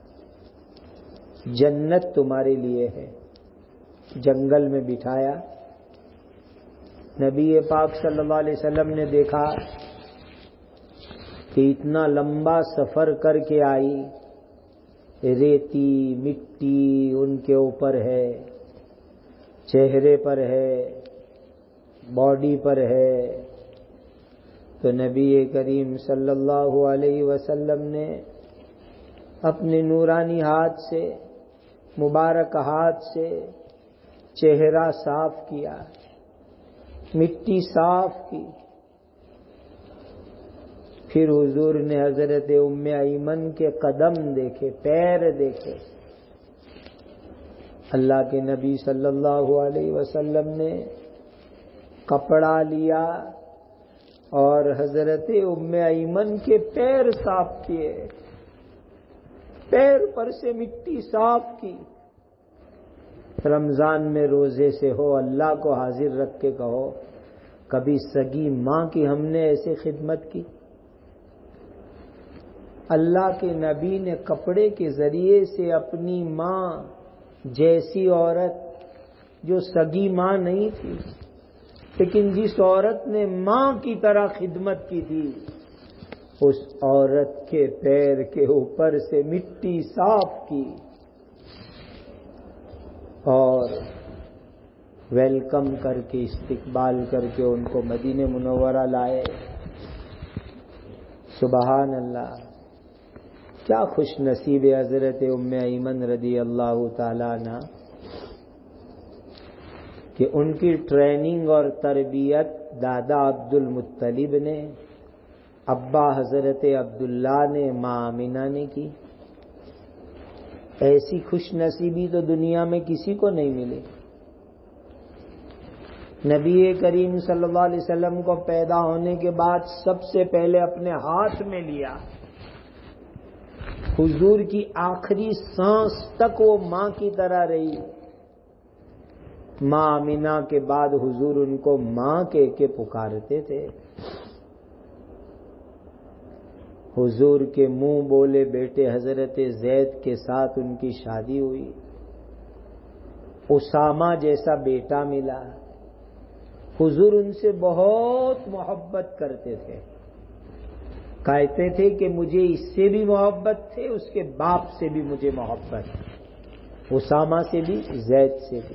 جنت تمہارے لیے ہے۔ جنگل میں بٹھایا۔ نبی پاک صلی اللہ علیہ وسلم نے دیکھا کہ اتنا لمبا سفر کر کے آئی، ریتی مٹی ان کے اوپر ہے، چہرے پر ہے، باڈی پر ہے۔ تو نبی کریم صلی اللہ علیہ وسلم نے اپنے نورانی ہاتھ سے، مبارک ہاتھ سے چہرہ صاف کیا، مٹی صاف کی، پھر حضور نے حضرت ام ایمن کے قدم دیکھے، پیر دیکھے۔ اللہ کے نبی صلی اللہ علیہ وسلم نے کپڑا لیا اور حضرت ام ایمن کے پیر صاف کیے، پیر پر سے مٹی صاف کی۔ رمضان میں روزے سے ہو، اللہ کو حاضر رکھ کے کہو، کبھی سگی ماں کی ہم نے ایسے خدمت کی؟ اللہ کے نبی نے کپڑے کے ذریعے سے اپنی ماں جیسی عورت، جو سگی ماں نہیں تھی لیکن جس عورت نے ماں کی طرح خدمت کی تھی، اس عورت کے پیر کے اوپر سے مٹی صاف کی اور ویلکم کر کے، استقبال کر کے ان کو مدینہ منورہ لائے۔ سبحان اللہ، کیا خوش نصیب حضرت ام ایمن رضی اللہ تعالیٰ عنہ کہ ان کی ٹریننگ اور تربیت دادا عبد المطلب نے، ابا حضرت عبداللہ نے، ماں آمنہ نے کی۔ ایسی خوش نصیبی تو دنیا میں کسی کو نہیں ملی۔ نبی کریم صلی اللہ علیہ وسلم کو پیدا ہونے کے بعد سب سے پہلے اپنے ہاتھ میں لیا، حضور کی آخری سانس تک وہ ماں کی طرح رہی۔ ماں آمنہ کے بعد حضور ان کو ماں کہہ کے پکارتے تھے۔ حضور کے منہ بولے بیٹے حضرت زید کے ساتھ ان کی شادی ہوئی، اسامہ جیسا بیٹا ملا۔ حضور ان سے بہت محبت کرتے تھے، کہتے تھے کہ مجھے اس سے بھی محبت تھے، اس کے باپ سے بھی مجھے محبت، اسامہ سے بھی، زید سے بھی۔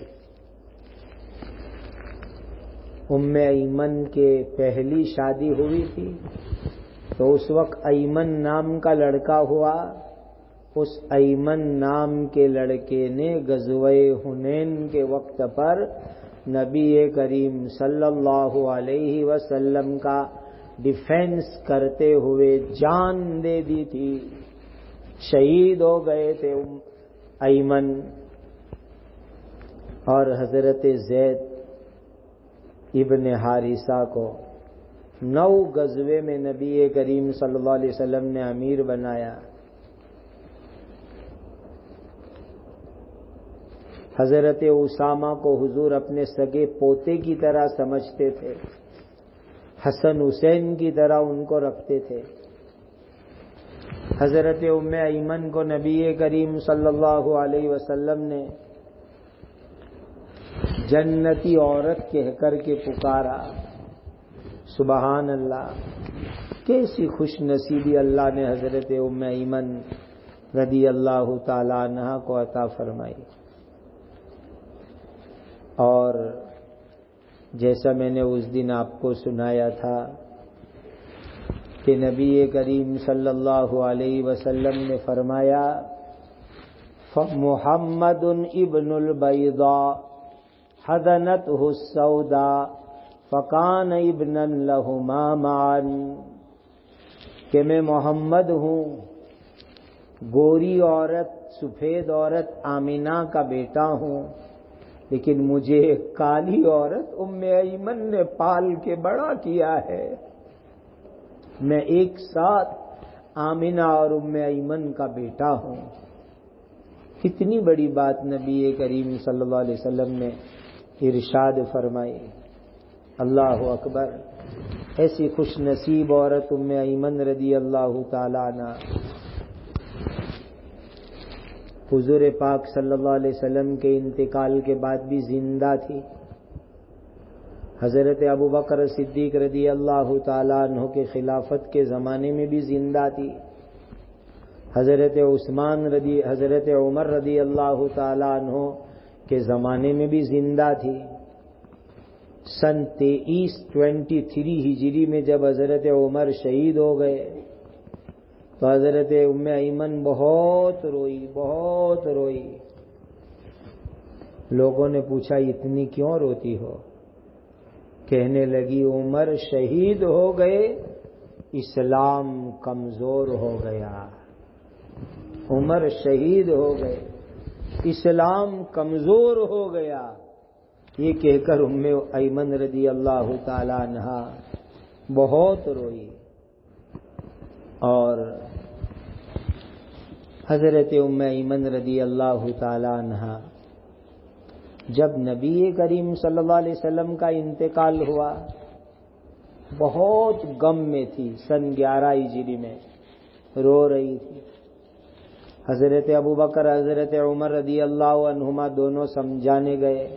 ام ایمن کے پہلی شادی ہوئی تھی تو اس وقت ایمن نام کا لڑکا ہوا۔ اس ایمن نام کے لڑکے نے غزوہ حنین کے وقت پر نبی کریم صلی اللہ علیہ وسلم کا ڈیفینس کرتے ہوئے جان دے دی تھی، شہید ہو گئے تھے ایمن۔ اور حضرت زید ابن حارثہ کو 9 غزوے میں نبی کریم صلی اللہ علیہ وسلم نے امیر بنایا۔ حضرت اسامہ کو حضور اپنے سگے پوتے کی طرح سمجھتے تھے، حسن حسین کی طرح ان کو رکھتے تھے۔ حضرت ام ایمن کو نبی کریم صلی اللہ علیہ وسلم نے جنتی عورت کہہ کر کے پکارا۔ سبحان اللہ، کیسی خوش نصیبی اللہ نے حضرت ام ایمن رضی اللہ تعالی عنہا کو عطا فرمائی۔ اور جیسا میں نے اس دن آپ کو سنایا تھا کہ نبی کریم صلی اللہ علیہ وسلم نے فرمایا، محمد ابن البیضاء حضنته السوداء فکان ابنا لہما معا، کہ میں محمد ہوں، گوری عورت، سفید عورت آمنہ کا بیٹا ہوں، لیکن مجھے ایک کالی عورت ام ایمن نے پال کے بڑا کیا ہے۔ میں ایک ساتھ آمنہ اور ام ایمن کا بیٹا ہوں۔ کتنی بڑی بات نبی کریم صلی اللہ علیہ وسلم نے ارشاد فرمائی۔ اللہ اکبر، ایسی خوش نصیب عورت ام ایمن رضی اللہ تعالی عنہ حضور پاک صلی اللہ علیہ وسلم کے انتقال کے بعد بھی زندہ تھی۔ حضرت ابو بکر صدیق رضی اللہ تعالیٰ عنہ کے خلافت کے زمانے میں بھی زندہ تھی۔ حضرت عمر رضی اللہ تعالیٰ عنہ کے زمانے میں بھی زندہ تھی۔ سن 23 ہجری میں جب حضرت عمر شہید ہو گئے تو حضرت ام ایمن بہت روئی۔ لوگوں نے پوچھا اتنی کیوں روتی ہو؟ کہنے لگی عمر شہید ہو گئے اسلام کمزور ہو گیا، عمر شہید ہو گئے، اسلام کمزور ہو گیا، یہ کہہ کر ام ایمن رضی اللہ تعالی عنہا بہت روئی۔ اور حضرت ام ایمن رضی اللہ تعالی عنہا جب نبی کریم صلی اللہ علیہ وسلم کا انتقال ہوا بہت غم میں تھی، سن 11 ہجری میں رو رہی تھی۔ حضرت ابوبکر حضرت عمر رضی اللہ عنہما دونوں سمجھانے گئے،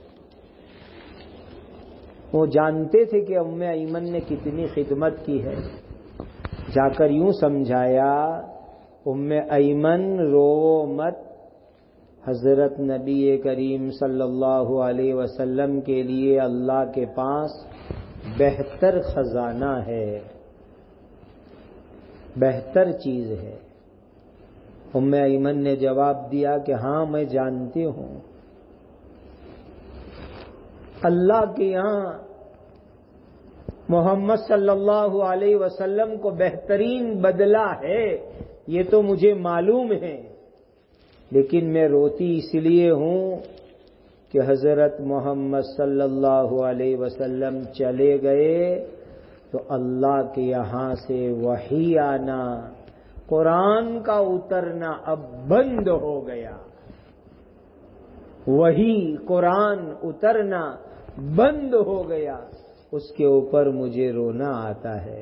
وہ جانتے تھے کہ ام ایمن نے کتنی خدمت کی ہے، جا کر یوں سمجھایا، ام ایمن رو مت، حضرت نبی کریم صلی اللہ علیہ وسلم کے لیے اللہ کے پاس بہتر خزانہ ہے، بہتر چیز ہے۔ ام ایمن نے جواب دیا کہ ہاں میں جانتی ہوں، اللہ کے یہاں محمد صلی اللہ علیہ وسلم کو بہترین بدلہ ہے، یہ تو مجھے معلوم ہے، لیکن میں روتی اس لیے ہوں کہ حضرت محمد صلی اللہ علیہ وسلم چلے گئے تو اللہ کے یہاں سے وحی آنا، قرآن کا اترنا اب بند ہو گیا، وحی قرآن اترنا بند ہو گیا، اس کے اوپر مجھے رونا آتا ہے۔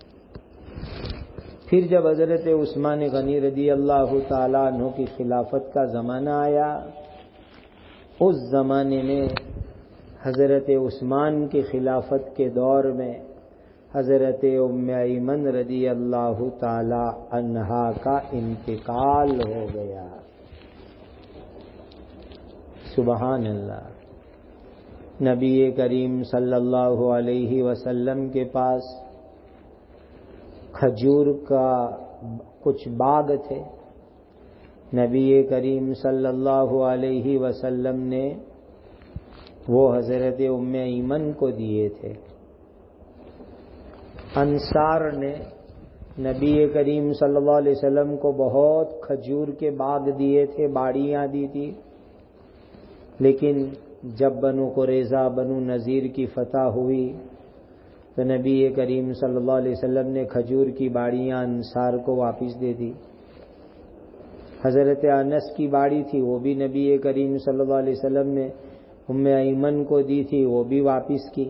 پھر جب حضرت عثمان غنی رضی اللہ تعالیٰ عنہ کی خلافت کا زمانہ آیا، اس زمانے میں حضرت عثمان کی خلافت کے دور میں حضرت ام ایمن رضی اللہ تعالی عنہا کا انتقال ہو گیا۔ سبحان اللہ۔ نبی کریم صلی اللہ علیہ وسلم کے پاس کھجور کا کچھ باغ تھے، نبی کریم صلی اللہ علیہ وسلم نے وہ حضرت ام ایمن کو دیے تھے۔ انصار نے نبی کریم صلی اللہ علیہ وسلم کو بہت کھجور کے باغ دیے تھے، باڑیاں دی تھی، لیکن جب بنو قریظہ بنو نذیر کی فتح ہوئی تو نبی کریم صلی اللہ علیہ وسلم نے کھجور کی باڑیاں انصار کو واپس دے دی۔ حضرت انس کی باڑی تھی، وہ بھی نبی کریم صلی اللہ علیہ وسلم نے ام ایمن کو دی تھی، وہ بھی واپس کی۔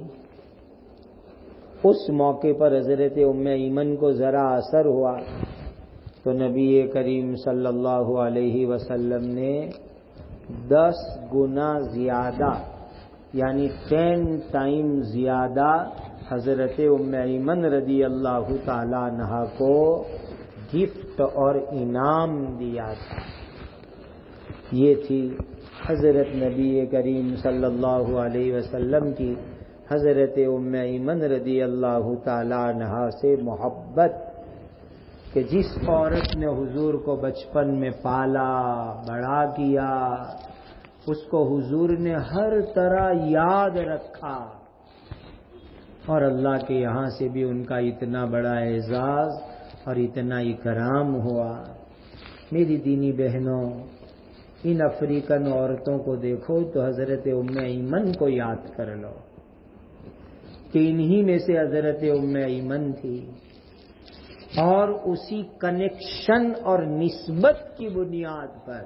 اس موقع پر حضرت ام ایمن کو ذرا اثر ہوا تو نبی کریم صلی اللہ علیہ وسلم نے 10 گنا زیادہ، یعنی 10 ٹائم زیادہ حضرت ام ایمن رضی اللہ تعالی عنہا کو گفٹ اور انعام دیا تھا۔ یہ تھی حضرت نبی کریم صلی اللہ علیہ وسلم کی حضرت ام ایمن رضی اللہ تعالی عنہا سے محبت، کہ جس عورت نے حضور کو بچپن میں پالا بڑا کیا، اس کو حضور نے ہر طرح یاد رکھا، اور اللہ کے یہاں سے بھی ان کا اتنا بڑا اعزاز اور اتنا اکرام ہوا۔ میری دینی بہنوں، ان افریقن عورتوں کو دیکھو تو حضرت ام ایمن کو یاد کر لو کہ انہی میں سے حضرت ام ایمن تھی، اور اسی کنیکشن اور نسبت کی بنیاد پر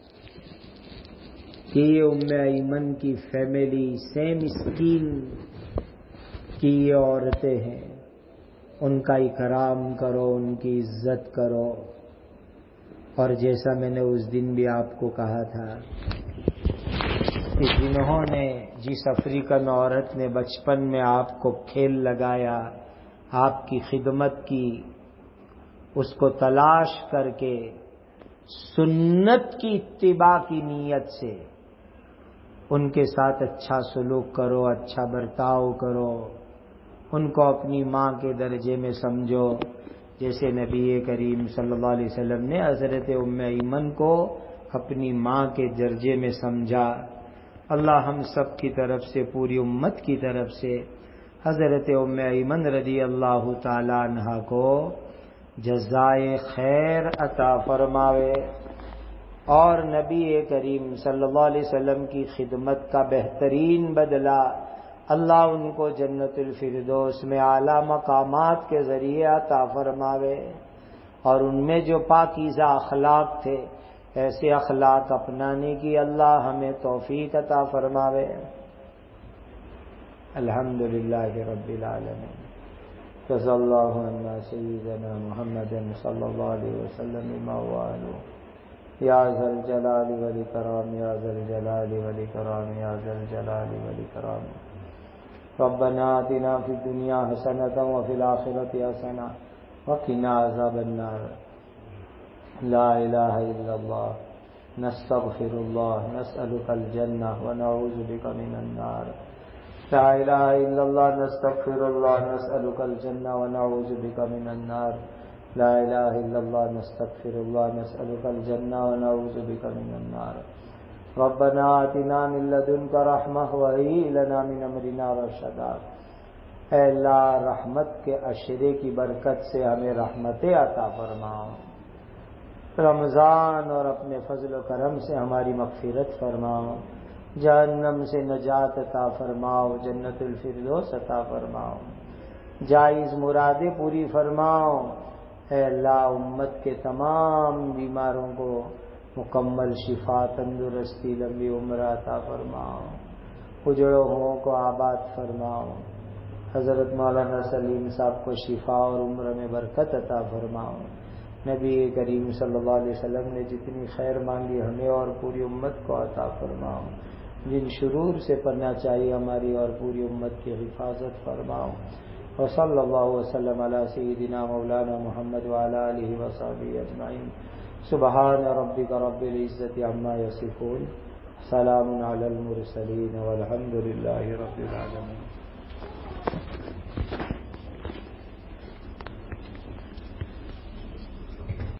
کہ یہ ام ایمن کی فیملی سیم اسکین کی یہ عورتیں ہیں، ان کا اکرام کرو، ان کی عزت کرو۔ اور جیسا میں نے اس دن بھی آپ کو کہا تھا کہ جنہوں نے، جس افریقن عورت نے بچپن میں آپ کو کھیل لگایا، آپ کی خدمت کی، اس کو تلاش کر کے سنت کی اتباع کی نیت سے ان کے ساتھ اچھا سلوک کرو، اچھا برتاؤ کرو، ان کو اپنی ماں کے درجے میں سمجھو، جیسے نبی کریم صلی اللہ علیہ وسلم نے حضرت ام ایمن کو اپنی ماں کے درجے میں سمجھا۔ اللہ ہم سب کی طرف سے، پوری امت کی طرف سے حضرت ام ایمن رضی اللہ تعالی عنہ کو جزائے خیر عطا فرماوے اور نبی کریم صلی اللہ علیہ وسلم کی خدمت کا بہترین بدلہ اللہ ان کو جنت الفردوس میں اعلیٰ مقامات کے ذریعے عطا فرماوے، اور ان میں جو پاکیزہ اخلاق تھے ایسے اخلاق اپنانے کی اللہ ہمیں توفیق عطا فرماوے۔ الحمدللہ رب العالمین، جزا اللہ عنا سیدنا محمد صلی اللہ علیہ وسلم ما وعلو، یا ذا الجلال والاکرام، یا ذا الجلال والاکرام، یا ذا الجلال والاکرام۔ ربنا آتنا فی الدنیا حسنۃ وفی الآخرۃ حسنۃ وقنا عذاب النار۔ لا الہ الا اللہ، نستغفر اللہ، نسألک الجنہ ونعوذ بک من النار۔ لا الہ الا اللہ، نستغفر اللہ، نسألک الجنہ ونعوذ بک من النار۔ لا الہ الا اللہ، نستغفر اللہ، نسألک الجنہ ونعوذ بک من النار۔ ربنا آتنا من لدنک رحمہ وہیئ لنا من امرنا رشدا۔ اے اللہ، رحمت کے عشرے کی برکت سے ہمیں رحمتیں عطا فرماؤ، رمضان اور اپنے فضل و کرم سے ہماری مغفرت فرماؤ، جہنم سے نجات عطا فرماؤ، جنت الفردوس عطا فرماؤ، جائز مرادیں پوری فرماؤ۔ اے اللہ، امت کے تمام بیماروں کو مکمل شفا، تندرستی، لمبی عمر عطا فرماؤ، اجڑوں کو آباد فرماؤ۔ حضرت مولانا سلیم صاحب کو شفا اور عمر میں برکت عطا فرماؤ۔ نبی کریم صلی اللہ علیہ وسلم نے جتنی خیر مانگی ہمیں اور پوری امت کو عطا فرماؤ، جن شرور سے پناہ چاہیے ہماری اور پوری امت کی حفاظت فرماؤ۔ وصلی اللہ وسلم علی سیدنا مولانا محمد وعلی آلہ وصحبہ اجمعین۔ سبحان ربک رب العزت عما یصفون، سلام علی المرسلین والحمد للہ رب العالمین۔